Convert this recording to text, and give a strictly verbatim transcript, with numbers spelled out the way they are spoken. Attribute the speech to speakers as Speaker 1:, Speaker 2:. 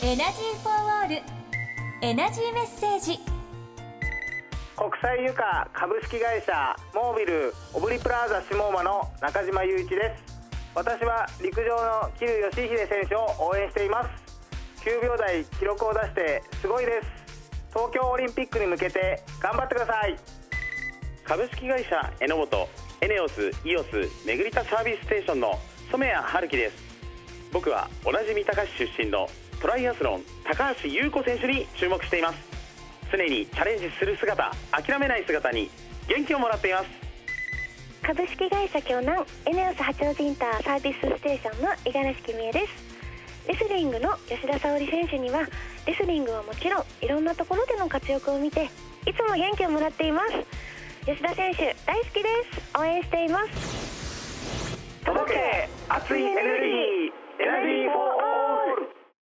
Speaker 1: エナジーフォーオールエナジーメッセージ。
Speaker 2: 国際油価株式会社モービルオブリプラーザ下馬の中島雄一です。私は陸上の桐生祥秀選手を応援しています。きゅうびょう台記録を出してすごいです。東京オリンピックに向けて頑張ってください。
Speaker 3: 株式会社エノモトエネオスイオスめぐりたサービスステーションの染谷春樹です。僕は同じ三鷹市出身のトライアスロン高橋優子選手に注目しています。常にチャレンジする姿、諦めない姿に元気をもらっています。
Speaker 4: 株式会社京南エネオス八王子インターサービスステーションの五十嵐君江です。レスリングの吉田沙保里選手にはレスリングはもちろんいろんなところでの活躍を見ていつも元気をもらっています。吉田選手大好きです。応援しています。
Speaker 2: 届け熱いエネルギー。